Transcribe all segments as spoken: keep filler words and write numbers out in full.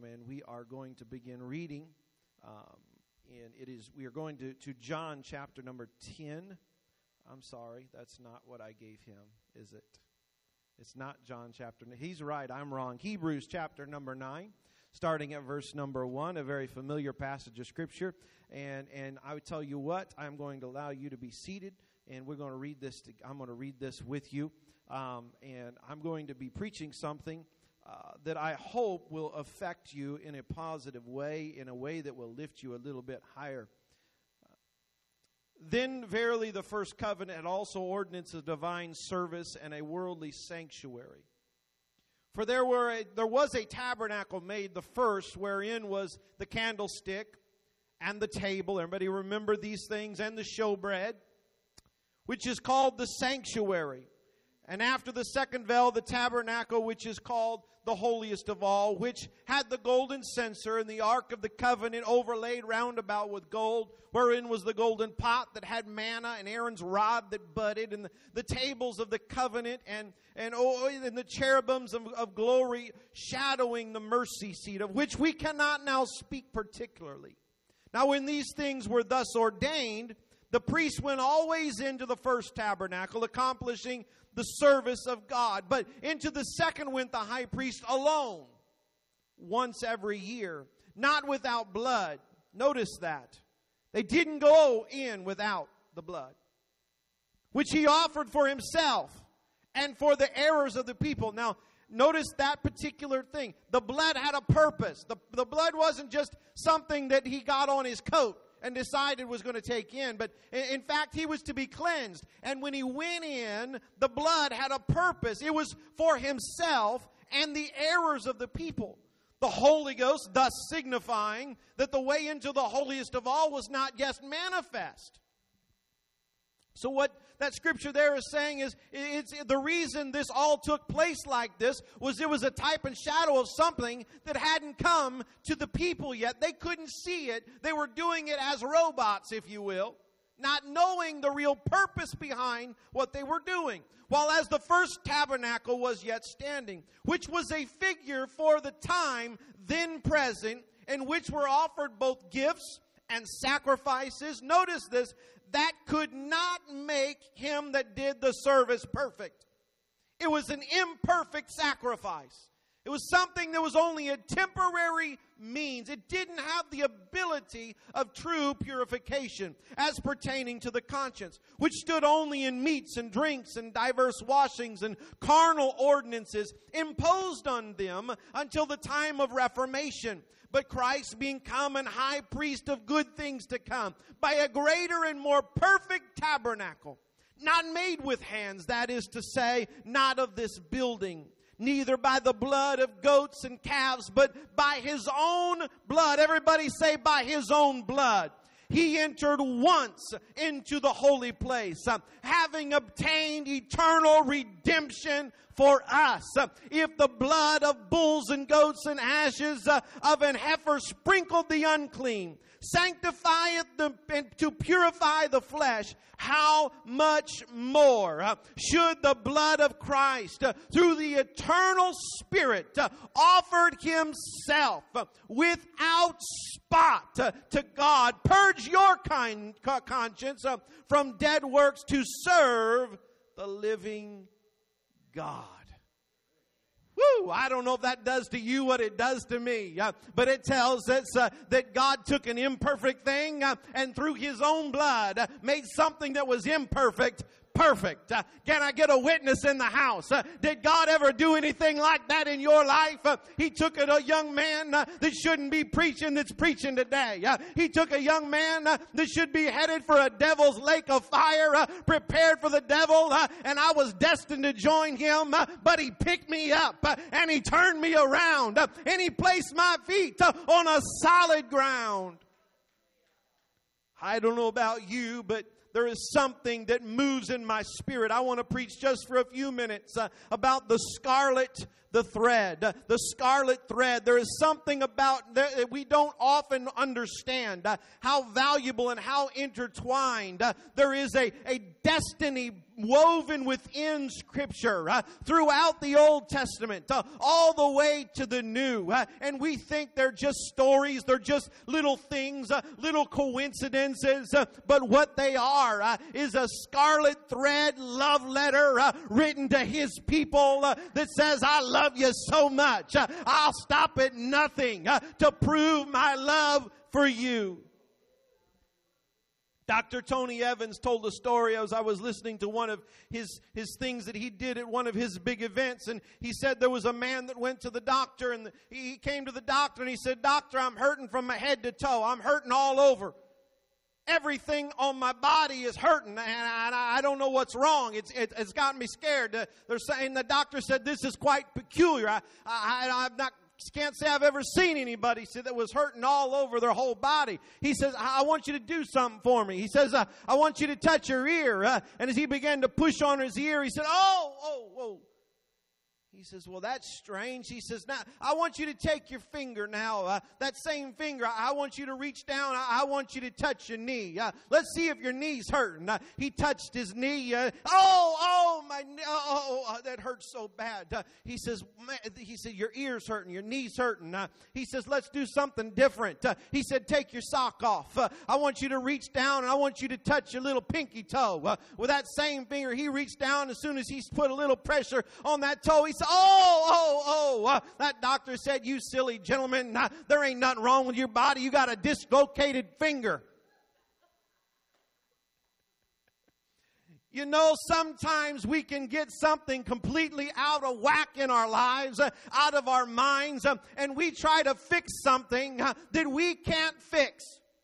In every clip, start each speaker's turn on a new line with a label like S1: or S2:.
S1: and we are going to begin reading. Um, and it is we are going to, to John chapter number ten. I'm sorry, that's not what I gave him, is it? It's not John chapter. He's right, I'm wrong. Hebrews chapter number nine, starting at verse number one, a very familiar passage of Scripture. And and I would tell you what, I'm going to allow you to be seated, and we're going to read this. To, I'm going to read this with you, um, and I'm going to be preaching something uh, that I hope will affect you in a positive way, in a way that will lift you a little bit higher. Then verily the first covenant had also ordinance of divine service and a worldly sanctuary. For there were a, there was a tabernacle made, the first, wherein was the candlestick and the table. Everybody remember these things, and the showbread, which is called the sanctuary. And after the second veil, the tabernacle, which is called the holiest of all, which had the golden censer and the ark of the covenant overlaid round about with gold, wherein was the golden pot that had manna and Aaron's rod that budded, and the, the tables of the covenant, and and, oh, and the cherubims of, of glory shadowing the mercy seat, of which we cannot now speak particularly. Now when these things were thus ordained, the priest went always into the first tabernacle, accomplishing the service of God. But into the second went the high priest alone, once every year, not without blood. Notice that. They didn't go in without the blood, which he offered for himself and for the errors of the people. Now, notice that particular thing. The blood had a purpose. The, the blood wasn't just something that he got on his coat and decided was going to take in. But in fact, he was to be cleansed. And when he went in, the blood had a purpose. It was for himself and the errors of the people. The Holy Ghost, thus signifying that the way into the holiest of all was not yet manifest. So what that scripture there is saying is, it's the reason this all took place like this was it was a type and shadow of something that hadn't come to the people yet. They couldn't see it. They were doing it as robots, if you will, not knowing the real purpose behind what they were doing. While as the first tabernacle was yet standing, which was a figure for the time then present, in which were offered both gifts and sacrifices. Notice this, that could not make him that did the service perfect. It was an imperfect sacrifice. It was something that was only a temporary means. It didn't have the ability of true purification as pertaining to the conscience, which stood only in meats and drinks and diverse washings and carnal ordinances imposed on them until the time of Reformation. But Christ being come and high priest of good things to come, by a greater and more perfect tabernacle, not made with hands, that is to say, not of this building, neither by the blood of goats and calves, but by his own blood. Everybody say, by his own blood. He entered once into the holy place, uh, having obtained eternal redemption for us. Uh, if the blood of bulls and goats and ashes uh, of an heifer sprinkled the unclean, sanctifieth the, and to purify the flesh, how much more uh, should the blood of Christ, uh, through the eternal Spirit, uh, offered himself uh, without spot uh, to God, purge your kind, co- conscience uh, from dead works to serve the living God. Woo! I don't know if that does to you what it does to me, uh, but it tells us uh, that God took an imperfect thing uh, and through his own blood uh, made something that was imperfect perfect. Uh, can I get a witness in the house? Uh, did God ever do anything like that in your life? Uh, he took a, a young man uh, that shouldn't be preaching that's preaching today. Uh, he took a young man uh, that should be headed for a devil's lake of fire, uh, prepared for the devil, uh, and I was destined to join him, uh, but he picked me up uh, and he turned me around uh, and he placed my feet uh, on a solid ground. I don't know about you, but there is something that moves in my spirit. I want to preach just for a few minutes uh, about the scarlet, the thread, the scarlet thread. There is something about that we don't often understand uh, how valuable and how intertwined. Uh, there is a, a destiny woven within Scripture uh, throughout the Old Testament, uh, all the way to the New. Uh, and we think they're just stories, they're just little things, uh, little coincidences. Uh, but what they are uh, is a scarlet thread love letter uh, written to His people uh, that says, I love you so much. Uh, I'll stop at nothing uh, to prove my love for you. Doctor Tony Evans told a story as I was listening to one of his, his things that he did at one of his big events. And he said there was a man that went to the doctor, and he came to the doctor and he said, Doctor, I'm hurting from my head to toe. I'm hurting all over. Everything on my body is hurting, and I, I don't know what's wrong. It's, it, it's gotten me scared. They're saying, the doctor said, this is quite peculiar. I, I, I'm not Can't say I've ever seen anybody say that was hurting all over their whole body. He says, I want you to do something for me. He says, uh, I want you to touch your ear. Uh, and as he began to push on his ear, he said, oh, oh, oh. He says, well, that's strange. He says, now, I want you to take your finger now, uh, that same finger. I, I want you to reach down. I, I want you to touch your knee. Uh, let's see if your knee's hurting. Uh, he touched his knee. Uh, oh, oh, my, oh, oh, that hurts so bad. Uh, he says, man, he said, your ear's hurting, your knee's hurting. Uh, he says, let's do something different. Uh, he said, take your sock off. Uh, I want you to reach down, and I want you to touch your little pinky toe. Uh, with that same finger, he reached down. As soon as he put a little pressure on that toe, he said, oh, oh, oh, uh, that doctor said, you silly gentleman, uh, there ain't nothing wrong with your body. You got a dislocated finger. You know, sometimes we can get something completely out of whack in our lives, uh, out of our minds, uh, and we try to fix something uh, that we can't fix.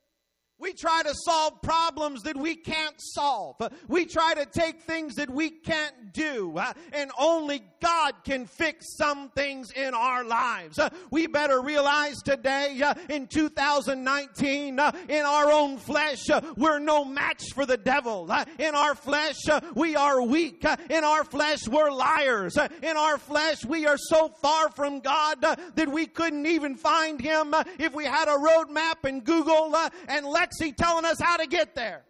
S1: We try to solve problems that we can't solve. We try to take things that we can't do. And only God can fix some things in our lives. We better realize today, in two thousand nineteen, in our own flesh, we're no match for the devil. In our flesh, we are weak. In our flesh, we're liars. In our flesh, we are so far from God that we couldn't even find Him if we had a road map and Google and Lexi telling us how to get there.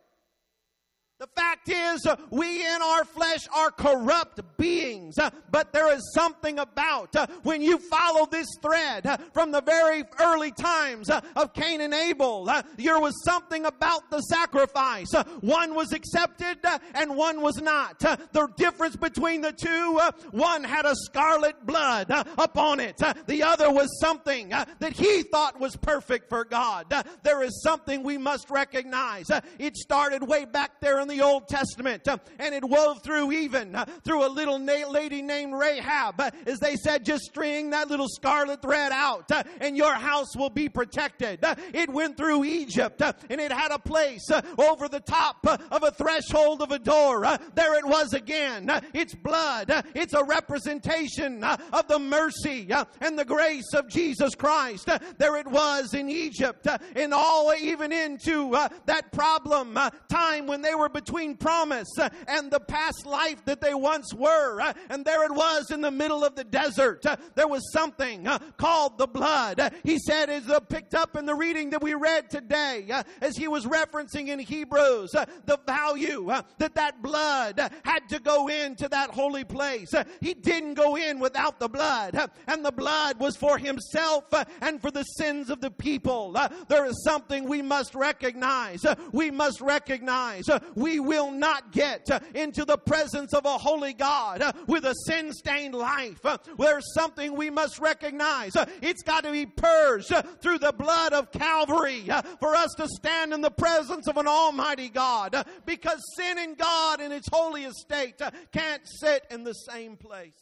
S1: The fact is, uh, we in our flesh are corrupt beings, uh, but there is something about uh, when you follow this thread uh, from the very early times uh, of Cain and Abel, uh, there was something about the sacrifice. Uh, one was accepted uh, and one was not. Uh, the difference between the two, uh, one had a scarlet blood uh, upon it. Uh, the other was something uh, that he thought was perfect for God. Uh, there is something we must recognize. Uh, it started way back there in the Old Testament, uh, and it wove through even uh, through a little na- lady named Rahab, uh, as they said, just string that little scarlet thread out uh, and your house will be protected. Uh, it went through Egypt, uh, and it had a place uh, over the top uh, of a threshold of a door. Uh, there it was again. Uh, it's blood. Uh, it's a representation uh, of the mercy uh, and the grace of Jesus Christ. Uh, there it was in Egypt, uh, and all even into uh, that problem uh, time when they were between promise uh, and the past life that they once were. Uh, and there it was in the middle of the desert. Uh, there was something uh, called the blood. Uh, he said, as uh, picked up in the reading that we read today, uh, as he was referencing in Hebrews, uh, the value uh, that that blood uh, had to go into that holy place. Uh, he didn't go in without the blood. Uh, and the blood was for himself uh, and for the sins of the people. Uh, there is something we must recognize. Uh, we must recognize uh, we We will not get uh, into the presence of a holy God uh, with a sin-stained life. Uh, there's something we must recognize. Uh, it's got to be purged uh, through the blood of Calvary uh, for us to stand in the presence of an almighty God, uh, because sin and God in its holy estate uh, can't sit in the same place.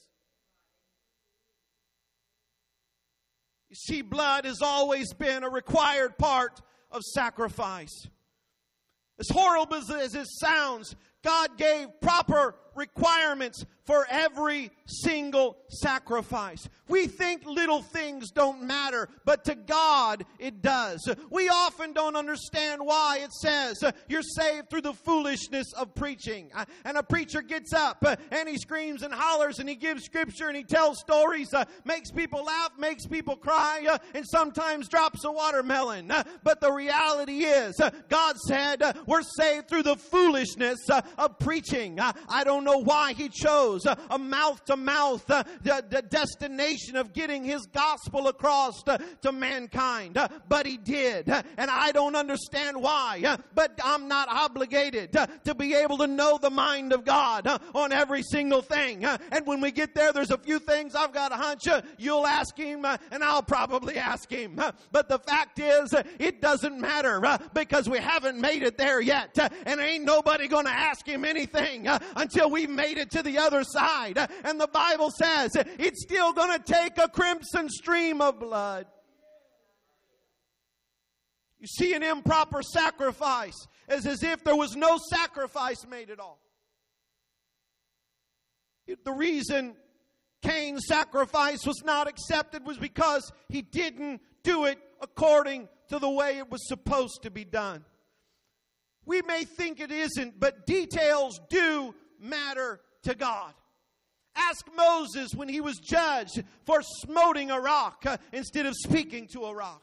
S1: You see, blood has always been a required part of sacrifice. As horrible as it sounds, God gave proper requirements for every single sacrifice. We think little things don't matter, but to God it does. We often don't understand why it says you're saved through the foolishness of preaching. And a preacher gets up and he screams and hollers and he gives scripture and he tells stories, makes people laugh, makes people cry, and sometimes drops a watermelon. But the reality is, God said we're saved through the foolishness of preaching. I don't know why He chose a mouth-to-mouth destination of getting His gospel across to mankind, but He did. And I don't understand why, but I'm not obligated to be able to know the mind of God on every single thing. And when we get there, there's a few things I've got a hunch you'll ask Him, and I'll probably ask Him. But the fact is, it doesn't matter because we haven't made it there yet. And ain't nobody going to ask Him anything until we've made it to the other side. And the Bible says it's still going to take a crimson stream of blood. You see, an improper sacrifice is as if there was no sacrifice made at all. The reason Cain's sacrifice was not accepted was because he didn't do it according to the way it was supposed to be done. We may think it isn't, but details do matter to God. Ask Moses when he was judged for smoting a rock uh, instead of speaking to a rock.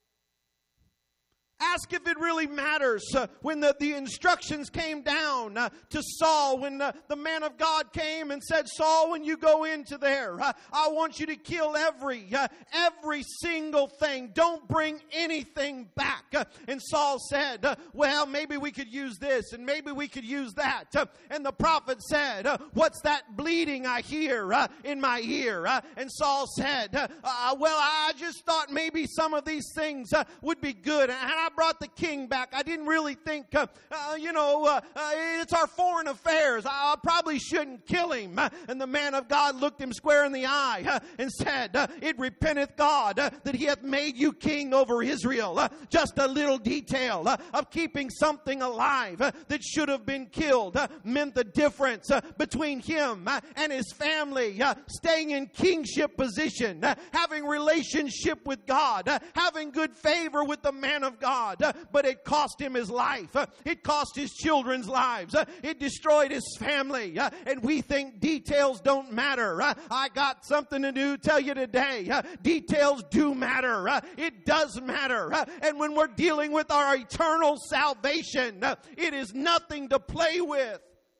S1: Ask if it really matters uh, when the, the instructions came down uh, to Saul, when uh, the man of God came and said, Saul, when you go into there, uh, I want you to kill every, uh, every single thing. Don't bring anything back. Uh, and Saul said, uh, well, maybe we could use this and maybe we could use that. Uh, and the prophet said, uh, what's that bleeding I hear uh, in my ear? Uh, and Saul said, uh, uh, well, I just thought maybe some of these things uh, would be good. And I brought the king back. I didn't really think, uh, uh, you know, uh, uh, it's our foreign affairs. I, I probably shouldn't kill him. Uh, and the man of God looked him square in the eye uh, and said, uh, it repenteth God uh, that He hath made you king over Israel. Uh, just a little detail uh, of keeping something alive uh, that should have been killed uh, meant the difference uh, between him uh, and his family uh, staying in kingship position, uh, having relationship with God, uh, having good favor with the man of God. Uh, but it cost him his life. Uh, it cost his children's lives. Uh, it destroyed his family. Uh, and we think details don't matter. Uh, I got something to do tell you today. Uh, details do matter. Uh, it does matter. Uh, and when we're dealing with our eternal salvation, uh, it is nothing to play with.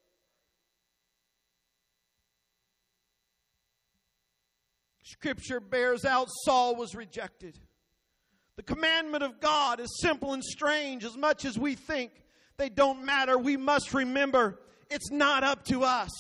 S1: Scripture bears out Saul was rejected. The commandment of God is simple and strange as much as we think they don't matter. We must remember it's not up to us.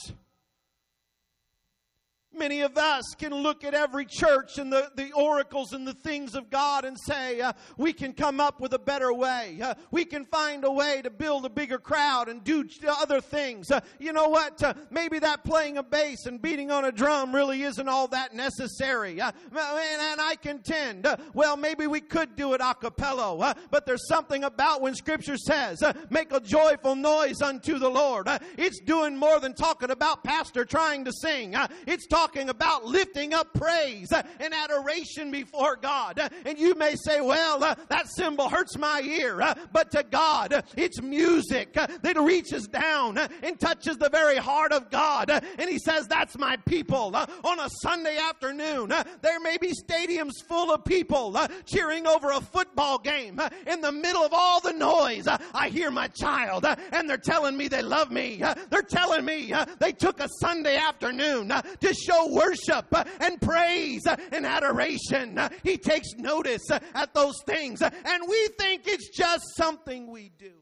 S1: Many of us can look at every church and the, the oracles and the things of God and say, uh, we can come up with a better way. Uh, we can find a way to build a bigger crowd and do other things. Uh, you know what? Uh, maybe that playing a bass and beating on a drum really isn't all that necessary. Uh, and, and I contend, uh, well, maybe we could do it a cappella. Uh, but there's something about when Scripture says, uh, make a joyful noise unto the Lord. Uh, it's doing more than talking about pastor trying to sing. Uh, it's talking talking about lifting up praise and adoration before God. And you may say, well, uh, that cymbal hurts my ear. Uh, but to God, uh, it's music uh, that reaches down uh, and touches the very heart of God. Uh, and He says, that's my people. Uh, on a Sunday afternoon, uh, there may be stadiums full of people uh, cheering over a football game. Uh, in the middle of all the noise, uh, I hear my child, uh, and they're telling me they love me. Uh, they're telling me uh, they took a Sunday afternoon uh, to show worship uh, and praise uh, and adoration. Uh, he takes notice uh, at those things, uh, and we think it's just something we do.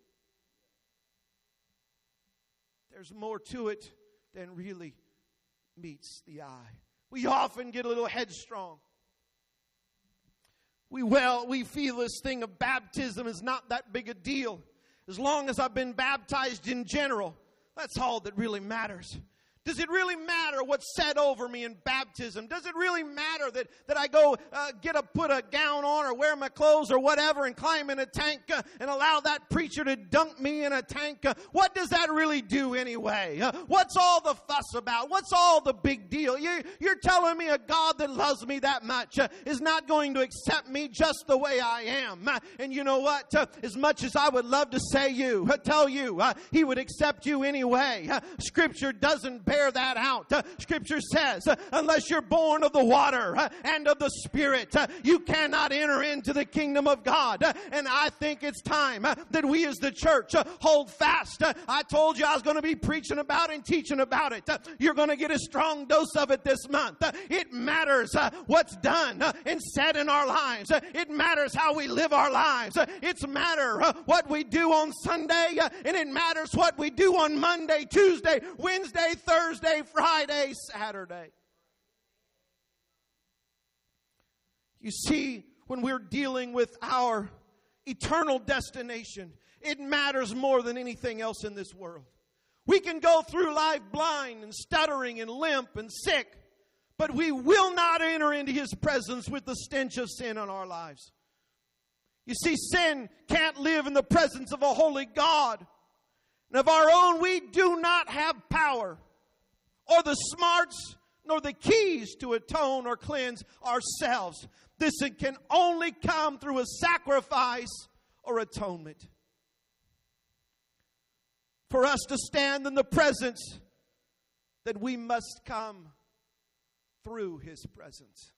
S1: There's more to it than really meets the eye. We often get a little headstrong. We well, we feel this thing of baptism is not that big a deal. As long as I've been baptized in general, that's all that really matters. Does it really matter what's said over me in baptism? Does it really matter that, that I go uh, get a put a gown on or wear my clothes or whatever and climb in a tank uh, and allow that preacher to dunk me in a tank? Uh, what does that really do anyway? Uh, what's all the fuss about? What's all the big deal? You, you're telling me a God that loves me that much uh, is not going to accept me just the way I am. Uh, and you know what? Uh, as much as I would love to say you, uh, tell you, uh, He would accept you anyway. Uh, Scripture doesn't bear that out. Uh, scripture says, uh, unless you're born of the water uh, and of the Spirit, uh, you cannot enter into the kingdom of God. Uh, and I think it's time uh, that we as the church uh, hold fast. Uh, I told you I was going to be preaching about it and teaching about it. Uh, you're going to get a strong dose of it this month. Uh, it matters uh, what's done uh, and said in our lives. Uh, it matters how we live our lives. Uh, it's matter uh, what we do on Sunday, uh, and it matters what we do on Monday, Tuesday, Wednesday, Thursday, Thursday, Friday, Saturday. You see, when we're dealing with our eternal destination, it matters more than anything else in this world. We can go through life blind and stuttering and limp and sick, but we will not enter into His presence with the stench of sin on our lives. You see, sin can't live in the presence of a holy God. And of our own, we do not have power or the smarts, nor the keys to atone or cleanse ourselves. This can only come through a sacrifice or atonement. For us to stand in the presence, that we must come through His presence.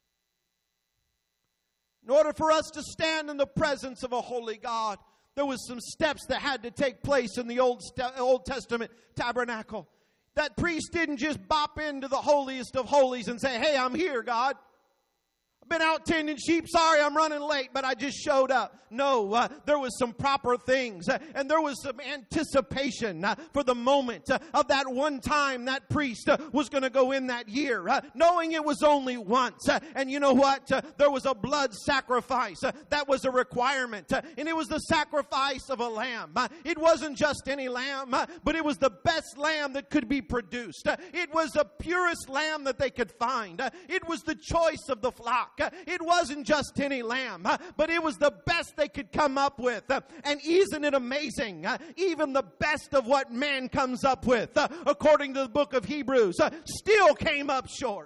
S1: In order for us to stand in the presence of a holy God, there was some steps that had to take place in the Old, Old Testament tabernacle. That priest didn't just bop into the holiest of holies and say, hey, I'm here, God. I've been out tending sheep. Sorry, I'm running late, but I just showed up. No, uh, there was some proper things. Uh, and there was some anticipation uh, for the moment uh, of that one time that priest uh, was going to go in that year, uh, knowing it was only once. Uh, and you know what? Uh, there was a blood sacrifice. Uh, that was a requirement. Uh, and it was the sacrifice of a lamb. Uh, it wasn't just any lamb, uh, but it was the best lamb that could be produced. Uh, it was the purest lamb that they could find. Uh, it was the choice of the flock. It wasn't just any lamb, but it was the best they could come up with. And isn't it amazing? Even the best of what man comes up with, according to the book of Hebrews, still came up short.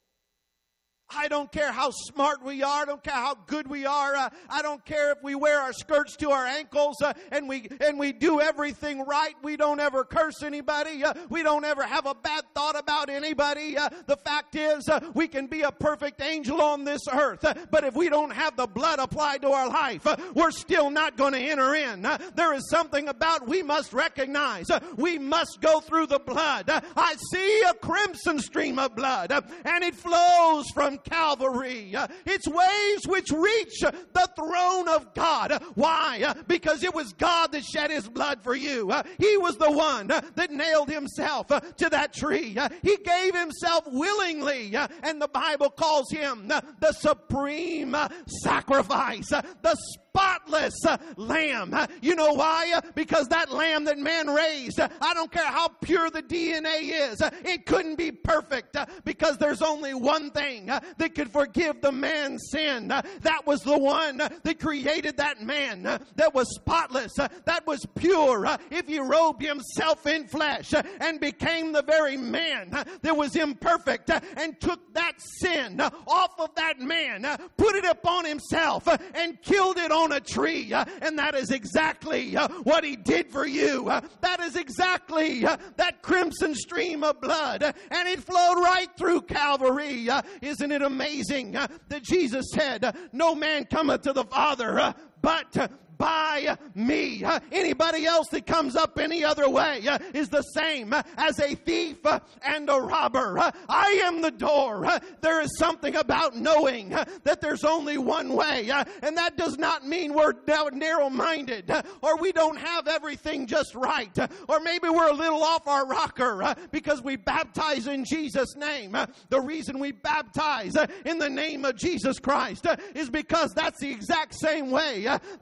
S1: I don't care how smart we are. I don't care how good we are. Uh, I don't care if we wear our skirts to our ankles uh, and we and we do everything right. We don't ever curse anybody. Uh, we don't ever have a bad thought about anybody. Uh, the fact is, uh, we can be a perfect angel on this earth, uh, but if we don't have the blood applied to our life, uh, we're still not going to enter in. Uh, there is something about we must recognize. Uh, we must go through the blood. Uh, I see a crimson stream of blood, uh, and it flows from Calvary. Uh, it's waves which reach uh, the throne of God. Uh, why? Uh, because it was God that shed His blood for you. Uh, he was the one uh, that nailed Himself uh, to that tree. Uh, he gave Himself willingly, uh, and the Bible calls Him uh, the supreme uh, sacrifice, uh, the spotless uh, lamb. Uh, you know why? Uh, because that lamb that man raised, uh, I don't care how pure the D N A is, uh, it couldn't be perfect uh, because there's only one thing uh, that could forgive the man's sin. Uh, that was the one uh, that created that man uh, that was spotless, uh, that was pure. Uh, if He robed Himself in flesh uh, and became the very man uh, that was imperfect uh, and took that sin uh, off of that man, uh, put it upon Himself uh, and killed it on a tree. Uh, and that is exactly uh, what He did for you. Uh, that is exactly uh, that crimson stream of blood. Uh, and it flowed right through Calvary. Uh, isn't it amazing uh, that Jesus said, uh, no man cometh to the Father uh, but uh, by me. Uh, anybody else that comes up any other way uh, is the same uh, as a thief uh, and a robber. Uh, I am the door. Uh, there is something about knowing uh, that there's only one way. Uh, and that does not mean we're narrow-minded uh, or we don't have everything just right. Uh, or maybe we're a little off our rocker uh, because we baptize in Jesus' name. Uh, the reason we baptize uh, in the name of Jesus Christ uh, is because that's the exact same way uh, that the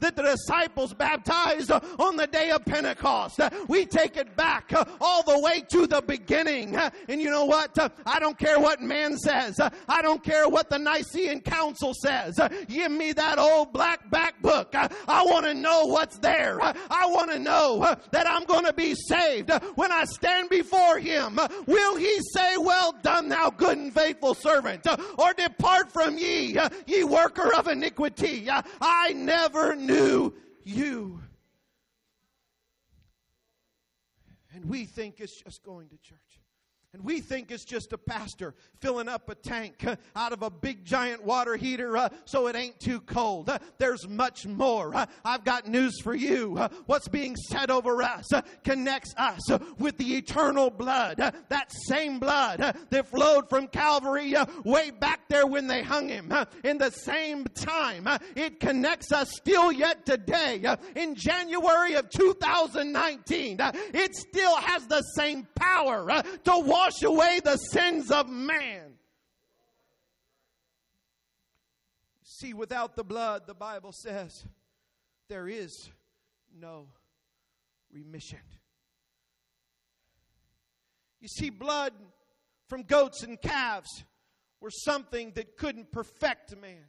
S1: disciples baptized on the day of Pentecost. We take it back all the way to the beginning. And you know what? I don't care what man says. I don't care what the Nicene Council says. Give me that old black back book. I want to know what's there. I want to know that I'm going to be saved. When I stand before Him, will He say, well done, thou good and faithful servant, or depart from ye, ye worker of iniquity. I never knew you. And we think it's just going to church. And we think it's just a pastor filling up a tank uh, out of a big giant water heater uh, so it ain't too cold. Uh, there's much more. Uh, I've got news for you. Uh, what's being said over us uh, connects us uh, with the eternal blood. Uh, that same blood uh, that flowed from Calvary uh, way back there when they hung Him. Uh, in the same time, uh, it connects us still yet today. Uh, in January of two thousand nineteen, uh, it still has the same power uh, to wash away the sins of man. See, without the blood, the Bible says, there is no remission. You see, blood from goats and calves were something that couldn't perfect man.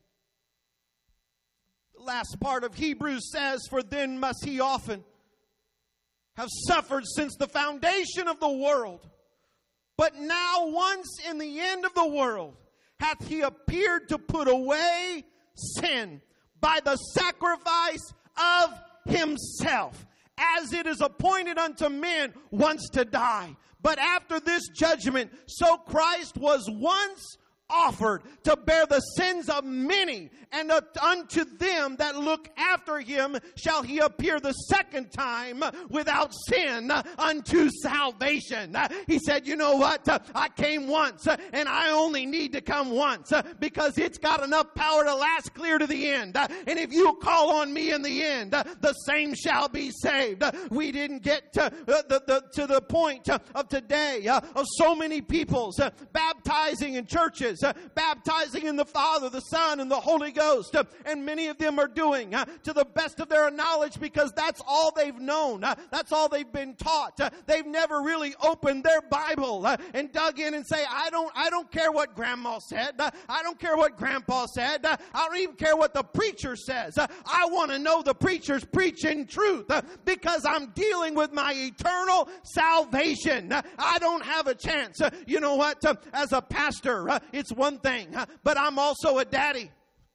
S1: The last part of Hebrews says, for then must he often have suffered since the foundation of the world. But now once in the end of the world hath he appeared to put away sin by the sacrifice of himself, as it is appointed unto men once to die. But after this judgment, so Christ was once offered to bear the sins of many, and unto them that look after him shall he appear the second time without sin unto salvation. He said, you know what? I came once and I only need to come once because it's got enough power to last clear to the end. And if you call on me in the end, the same shall be saved. We didn't get to the, the, to the point of today of so many peoples baptizing in churches, baptizing in the Father, the Son, and the Holy Ghost. And many of them are doing uh, to the best of their knowledge because that's all they've known. Uh, that's all they've been taught. Uh, they've never really opened their Bible uh, and dug in and say, I don't I don't care what Grandma said. Uh, I don't care what Grandpa said. Uh, I don't even care what the preacher says. Uh, I want to know the preacher's preaching truth uh, because I'm dealing with my eternal salvation. Uh, I don't have a chance. Uh, you know what? Uh, as a pastor, uh, it's one thing, uh, but I'm also a daddy.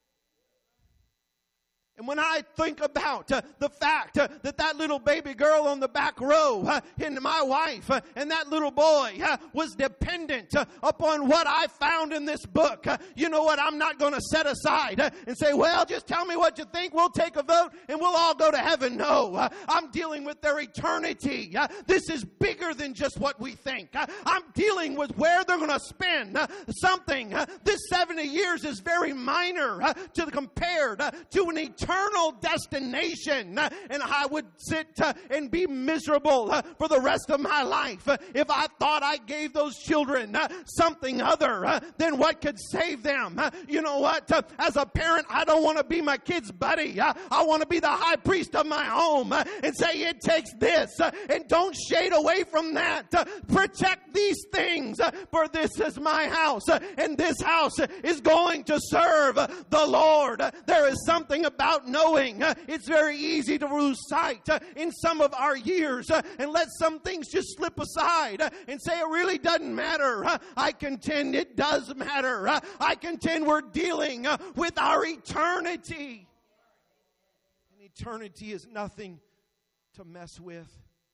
S1: And when I think about uh, the fact uh, that that little baby girl on the back row uh, and my wife uh, and that little boy uh, was dependent uh, upon what I found in this book, uh, you know what? I'm not going to set aside uh, and say, well, just tell me what you think. We'll take a vote and we'll all go to heaven. No, uh, I'm dealing with their eternity. Uh, this is bigger than just what we think. Uh, I'm dealing with where they're going to spend uh, something. Uh, this seventy years is very minor uh, to compared uh, to an eternity. Eternal destination, and I would sit uh, and be miserable uh, for the rest of my life uh, if I thought I gave those children uh, something other uh, than what could save them. Uh, you know what? Uh, as a parent, I don't want to be my kid's buddy. Uh, I want to be the high priest of my home uh, and say it takes this, uh, and don't shade away from that. Uh, protect these things, uh, for this is my house, uh, and this house is going to serve uh, the Lord. Uh, there is something about knowing uh, it's very easy to lose sight uh, in some of our years uh, and let some things just slip aside uh, and say it really doesn't matter. Uh, I contend it does matter. Uh, I contend we're dealing uh, with our eternity. And eternity is nothing to mess with.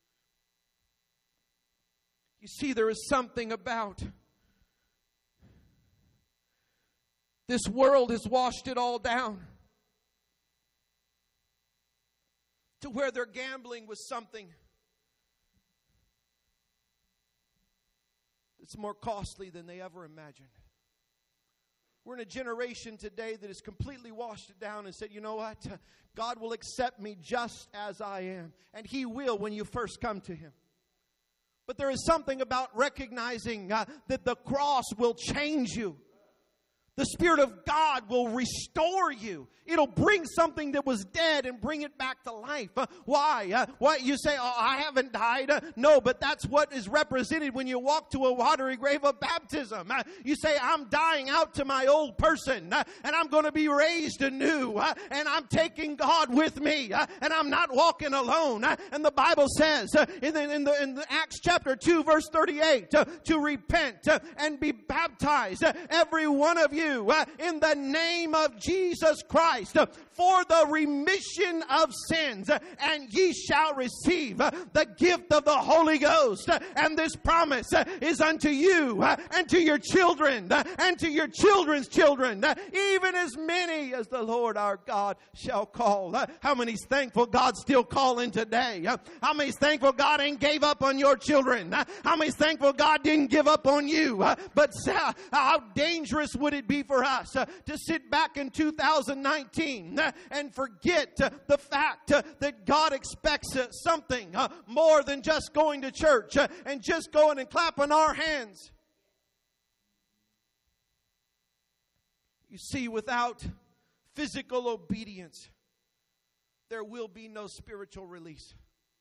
S1: You see, there is something about this world has washed it all down to where they're gambling with something that's more costly than they ever imagined. We're in a generation today that has completely washed it down and said, you know what? God will accept me just as I am. And He will when you first come to Him. But there is something about recognizing uh, that the cross will change you. The Spirit of God will restore you. It'll bring something that was dead and bring it back to life. Uh, why? Uh, why? You say, oh, I haven't died. Uh, no, but that's what is represented when you walk to a watery grave of baptism. Uh, you say, I'm dying out to my old person, uh, and I'm going to be raised anew, uh, and I'm taking God with me, uh, and I'm not walking alone. Uh, and the Bible says uh, in, the, in, the, in the Acts chapter two, verse thirty-eight, uh, to repent uh, and be baptized, uh, every one of you, uh, in the name of Jesus Christ, for the remission of sins, and ye shall receive the gift of the Holy Ghost. And this promise is unto you and to your children and to your children's children, even as many as the Lord our God shall call. How many's thankful God's still calling today? How many's thankful God ain't gave up on your children? How many's thankful God didn't give up on you? But how dangerous would it be for us to sit back in two thousand nineteen and forget the fact that God expects something more than just going to church and just going and clapping our hands. You see, without physical obedience, there will be no spiritual release.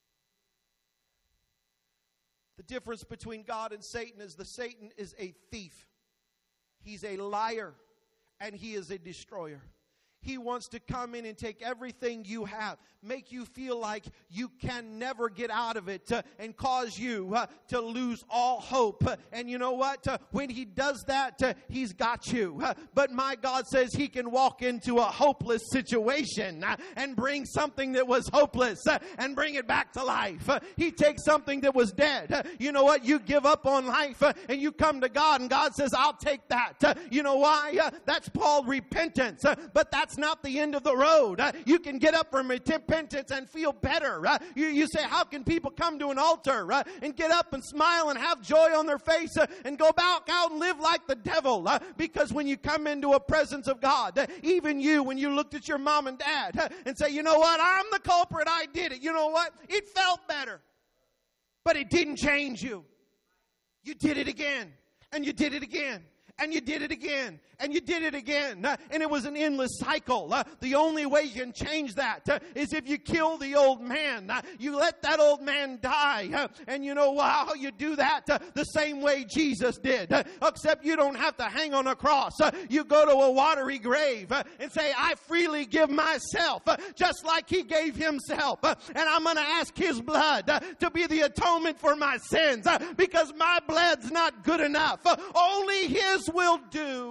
S1: The difference between God and Satan is that Satan is a thief. He's a liar, and he is a destroyer. He wants to come in and take everything you have, make you feel like you can never get out of it, uh, and cause you uh, to lose all hope. Uh, and you know what? Uh, when he does that, uh, he's got you. Uh, but my God says he can walk into a hopeless situation uh, and bring something that was hopeless uh, and bring it back to life. Uh, he takes something that was dead. Uh, you know what? You give up on life uh, and you come to God, and God says, I'll take that. Uh, you know why? Uh, that's called repentance. Uh, but that's not the end of the road. Uh, you can get up from repentance and feel better. Uh, you, you say, how can people come to an altar uh, and get up and smile and have joy on their face uh, and go back out and live like the devil? Uh, because when you come into a presence of God, uh, even you, when you looked at your mom and dad uh, and say, you know what, I'm the culprit, I did it. You know what? It felt better. But it didn't change you. You did it again. And you did it again. And you did it again. And you did it again. Uh, and it was an endless cycle. Uh, the only way you can change that uh, is if you kill the old man. Uh, you let that old man die. Uh, and you know how you do that? Uh, the same way Jesus did. Uh, except you don't have to hang on a cross. Uh, you go to a watery grave uh, and say, I freely give myself. Uh, just like he gave himself. Uh, and I'm going to ask his blood uh, to be the atonement for my sins. Uh, because my blood's not good enough. Uh, only his will do.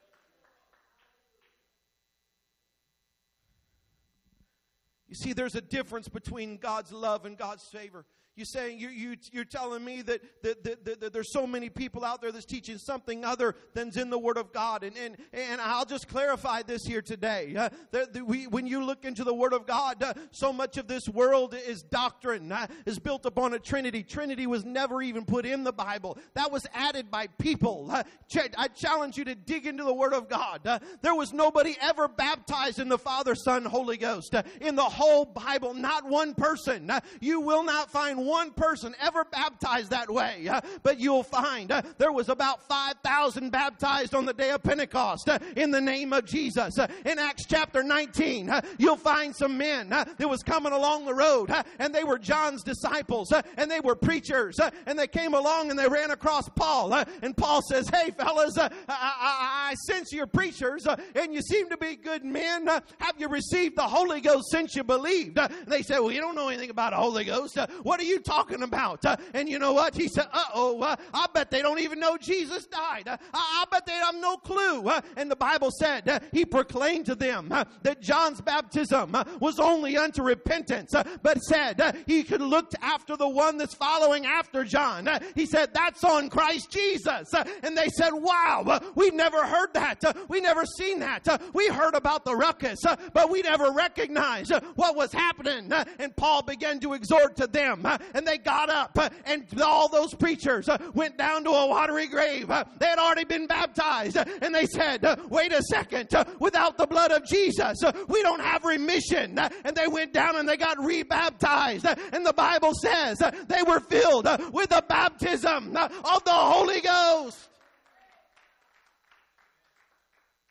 S1: You see, there's a difference between God's love and God's favor. You're saying, you, you, you're telling me that, that, that, that, that there's so many people out there that's teaching something other than's in the Word of God. And, and, and I'll just clarify this here today. Uh, that, that we, when you look into the Word of God, uh, so much of this world is doctrine, uh, is built upon a Trinity. Trinity was never even put in the Bible. That was added by people. Uh, ch- I challenge you to dig into the Word of God. Uh, there was nobody ever baptized in the Father, Son, Holy Ghost. Uh, in the whole Bible, not one person. Uh, you will not find one person ever baptized that way. Uh, but you'll find uh, there was about five thousand baptized on the day of Pentecost uh, in the name of Jesus. Uh, in Acts chapter nineteen, uh, you'll find some men uh, that was coming along the road, uh, and they were John's disciples, uh, and they were preachers, uh, and they came along and they ran across Paul. Uh, and Paul says, hey fellas, uh, I, I, I sense you're preachers, uh, and you seem to be good men. Uh, have you received the Holy Ghost since you believed? Uh, they said, well, you don't know anything about the Holy Ghost. Uh, what are you talking about? Uh, and you know what? He said, uh-oh, uh, I bet they don't even know Jesus died. Uh, I, I bet they have no clue. Uh, and the Bible said, uh, he proclaimed to them uh, that John's baptism uh, was only unto repentance, uh, but said uh, he could look after the one that's following after John. Uh, he said, that's on Christ Jesus. Uh, and they said, wow, uh, we've never heard that. Uh, we never seen that. Uh, we heard about the ruckus, uh, but we never recognized uh, what was happening. Uh, and Paul began to exhort to them. Uh, and they got up, uh, and all those preachers uh, went down to a watery grave. Uh, they had already been baptized. Uh, and they said, uh, wait a second, uh, without the blood of Jesus, uh, we don't have remission. Uh, and they went down and they got rebaptized. Uh, and the Bible says uh, they were filled uh, with the baptism uh, of the Holy Ghost.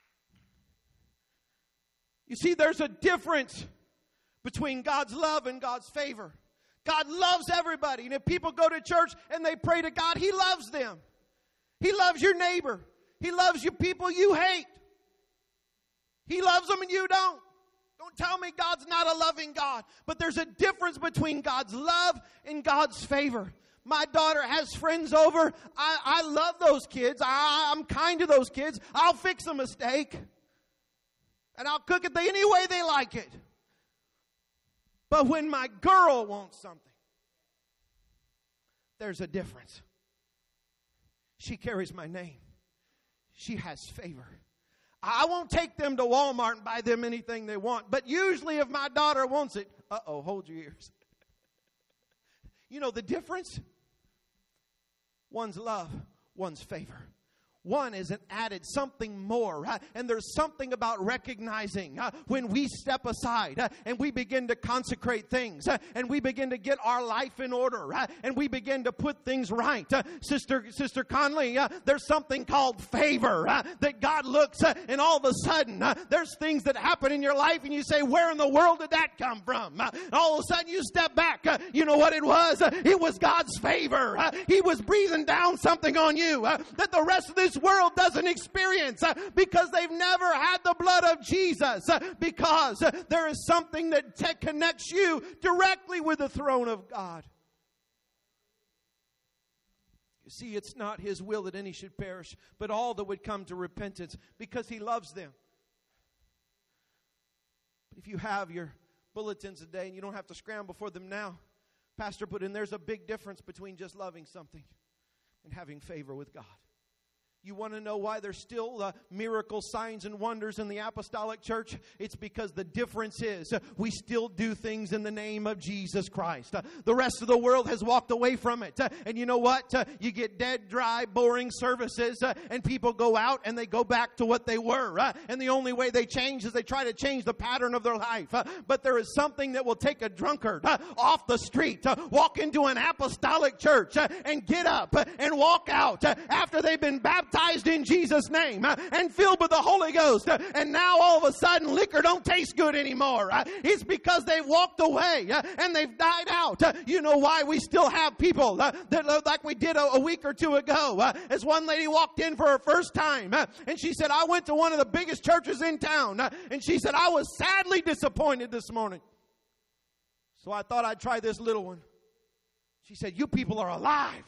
S1: You see, there's a difference between God's love and God's favor. God loves everybody. And if people go to church and they pray to God, He loves them. He loves your neighbor. He loves you people you hate. He loves them and you don't. Don't tell me God's not a loving God. But there's a difference between God's love and God's favor. My daughter has friends over. I, I love those kids. I, I'm kind to those kids. I'll fix a mistake. And I'll cook it any way they like it. But when my girl wants something, there's a difference. She carries my name. She has favor. I won't take them to Walmart and buy them anything they want. But usually if my daughter wants it, uh-oh, hold your ears. You know the difference? One's love, one's favor. One is an added something more. Right? And there's something about recognizing uh, when we step aside uh, and we begin to consecrate things uh, and we begin to get our life in order uh, and we begin to put things right. Uh, Sister Sister Conley, uh, there's something called favor uh, that God looks uh, and all of a sudden uh, there's things that happen in your life and you say, where in the world did that come from? Uh, all of a sudden you step back. Uh, you know what it was? Uh, it was God's favor. Uh, he was breathing down something on you uh, that the rest of this world doesn't experience uh, because they've never had the blood of Jesus uh, because uh, there is something that te- connects you directly with the throne of God. You see, it's not His will that any should perish, but all that would come to repentance because He loves them. But if you have your bulletins today and you don't have to scramble for them now, Pastor put in, there's a big difference between just loving something and having favor with God. You want to know why there's still uh, miracle signs and wonders in the apostolic church? It's because the difference is uh, we still do things in the name of Jesus Christ. Uh, the rest of the world has walked away from it. Uh, and you know what? Uh, you get dead, dry, boring services uh, and people go out and they go back to what they were. Uh, and the only way they change is they try to change the pattern of their life. Uh, but there is something that will take a drunkard uh, off the street, uh, walk into an apostolic church uh, and get up uh, and walk out uh, after they've been baptized in Jesus' name uh, and filled with the Holy Ghost. Uh, and now all of a sudden liquor don't taste good anymore. Uh, it's because they've walked away uh, and they've died out. Uh, you know why we still have people uh, that uh, like we did a, a week or two ago. Uh, as one lady walked in for her first time uh, and she said, I went to one of the biggest churches in town. Uh, and she said, I was sadly disappointed this morning. So I thought I'd try this little one. She said, you people are alive.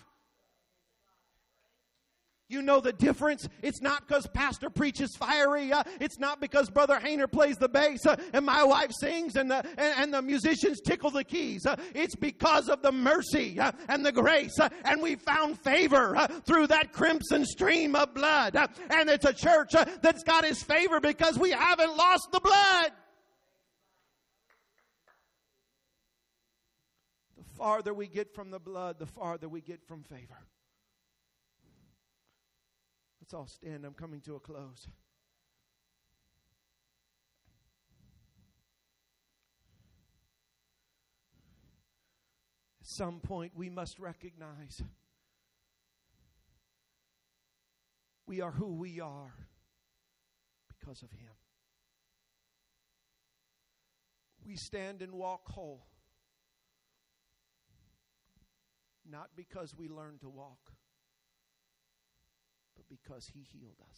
S1: You know the difference? It's not because pastor preaches fiery. Uh, it's not because Brother Hayner plays the bass uh, and my wife sings and the, and, and the musicians tickle the keys. Uh, it's because of the mercy uh, and the grace. Uh, and we found favor uh, through that crimson stream of blood. Uh, and it's a church uh, that's got His favor because we haven't lost the blood. The farther we get from the blood, the farther we get from favor. Let's all stand. I'm coming to a close. At some point, we must recognize we are who we are because of Him. We stand and walk whole, not because we learned to walk, but because He healed us.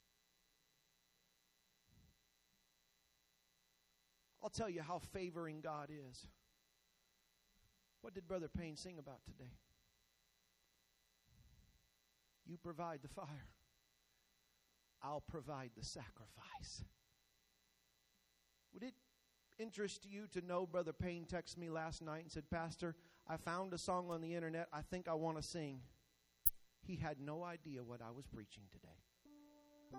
S1: I'll tell you how favoring God is. What did Brother Payne sing about today? You provide the fire. I'll provide the sacrifice. Would it interest you to know Brother Payne texted me last night and said, Pastor, I found a song on the internet I think I want to sing. He had no idea what I was preaching today.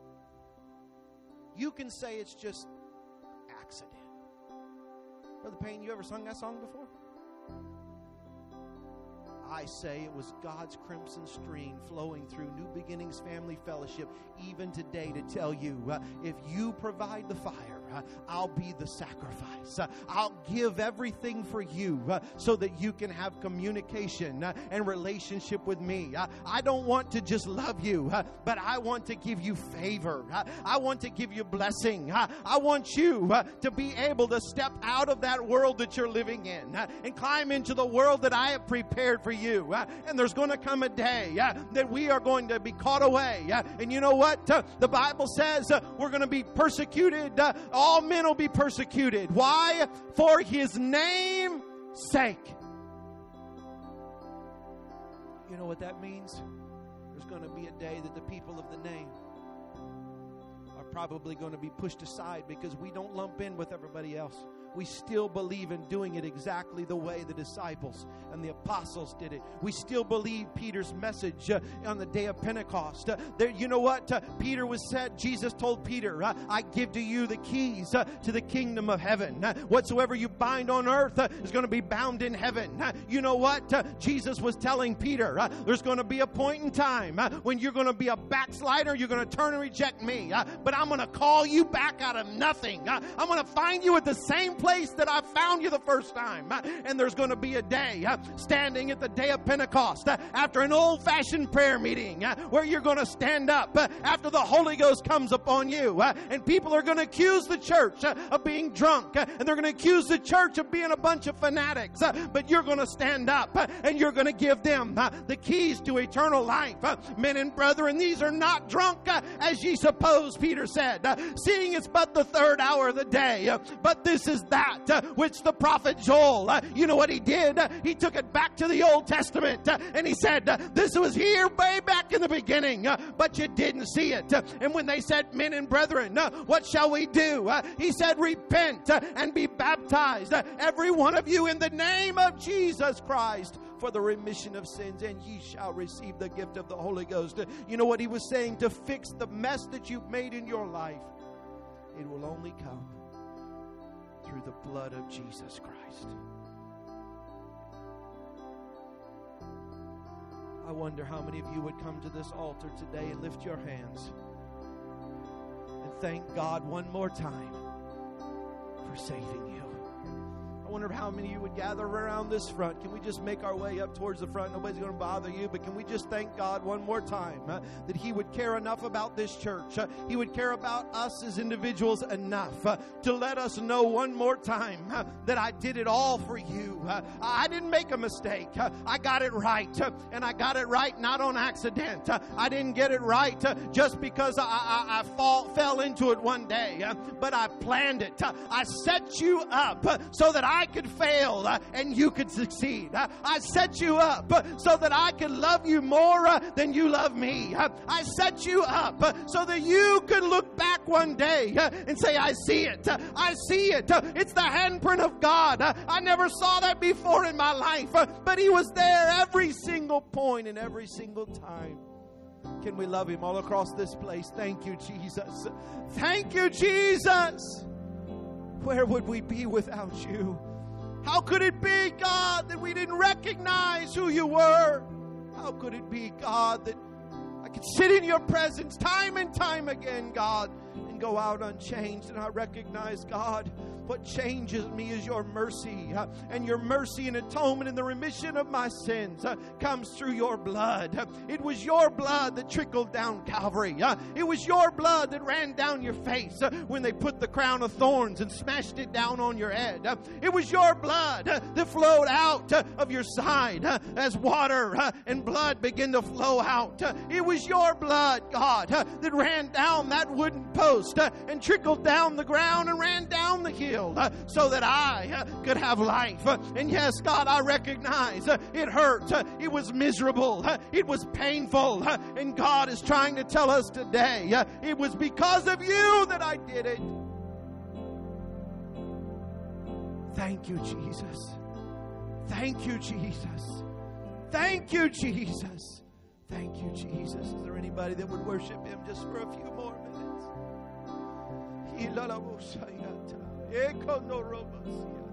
S1: You can say it's just accident. Brother Payne, you ever sung that song before? I say it was God's crimson stream flowing through New Beginnings Family Fellowship even today to tell you, uh, if you provide the fire, I'll be the sacrifice. I'll give everything for you so that you can have communication and relationship with me. I don't want to just love you, but I want to give you favor. I want to give you blessing. I want you to be able to step out of that world that you're living in and climb into the world that I have prepared for you. And there's going to come a day that we are going to be caught away. And you know what? The Bible says we're going to be persecuted. All men will be persecuted. Why? For His name's sake. You know what that means? There's going to be a day that the people of the name are probably going to be pushed aside because we don't lump in with everybody else. We still believe in doing it exactly the way the disciples and the apostles did it. We still believe Peter's message uh, on the day of Pentecost. Uh, there, you know what? Uh, Peter was said, Jesus told Peter, uh, I give to you the keys uh, to the kingdom of heaven. Uh, whatsoever you bind on earth uh, is going to be bound in heaven. Uh, you know what? Uh, Jesus was telling Peter, uh, there's going to be a point in time uh, when you're going to be a backslider. You're going to turn and reject me. Uh, but I'm going to call you back out of nothing. Uh, I'm going to find you at the same place that I found you the first time. And there's going to be a day uh, standing at the day of Pentecost uh, after an old-fashioned prayer meeting uh, where you're going to stand up uh, after the Holy Ghost comes upon you uh, and people are going to accuse the church uh, of being drunk uh, and they're going to accuse the church of being a bunch of fanatics uh, but you're going to stand up uh, and you're going to give them uh, the keys to eternal life. Uh, men and brethren, these are not drunk uh, as ye suppose, Peter said, uh, seeing it's but the third hour of the day, uh, but this is that uh, which the prophet Joel, uh, you know what he did? Uh, he took it back to the Old Testament uh, and he said, uh, this was here way back in the beginning, uh, but you didn't see it. Uh, and when they said, men and brethren, uh, what shall we do? Uh, he said, repent uh, and be baptized, uh, every one of you in the name of Jesus Christ for the remission of sins, and ye shall receive the gift of the Holy Ghost. Uh, you know what he was saying? To fix the mess that you've made in your life, it will only come through the blood of Jesus Christ. I wonder how many of you would come to this altar today and lift your hands and thank God one more time for saving you. I wonder how many of you would gather around this front. Can we just make our way up towards the front? Nobody's going to bother you, but can we just thank God one more time uh, that He would care enough about this church. Uh, he would care about us as individuals enough uh, to let us know one more time uh, that I did it all for you. Uh, I didn't make a mistake. Uh, I got it right. Uh, and I got it right not on accident. Uh, I didn't get it right uh, just because I, I, I fall, fell into it one day. Uh, but I planned it. Uh, I set you up uh, so that I I could fail uh, and you could succeed. Uh, I set you up uh, so that I could love you more uh, than you love me. Uh, I set you up uh, so that you could look back one day uh, and say, I see it. Uh, I see it. Uh, it's the handprint of God. Uh, I never saw that before in my life, uh, but He was there every single point and every single time. Can we love Him all across this place? Thank you, Jesus. Thank you, Jesus. Where would we be without you? How could it be, God, that we didn't recognize who you were? How could it be, God, that I could sit in your presence time and time again, God, and go out unchanged? And I recognize, God, what changes me is your mercy. Uh, and your mercy and atonement and the remission of my sins uh, comes through your blood. Uh, it was your blood that trickled down Calvary. Uh, it was your blood that ran down your face uh, when they put the crown of thorns and smashed it down on your head. Uh, it was your blood uh, that flowed out uh, of your side uh, as water uh, and blood began to flow out. Uh, it was your blood, God, uh, that ran down that wooden post uh, and trickled down the ground and ran down the hill. Uh, so that I uh, could have life. Uh, and yes, God, I recognize uh, it hurt. Uh, it was miserable. Uh, it was painful. Uh, and God is trying to tell us today, uh, it was because of you that I did it. Thank you, Jesus. Thank you, Jesus. Thank you, Jesus. Thank you, Jesus. Is there anybody that would worship Him just for a few more minutes?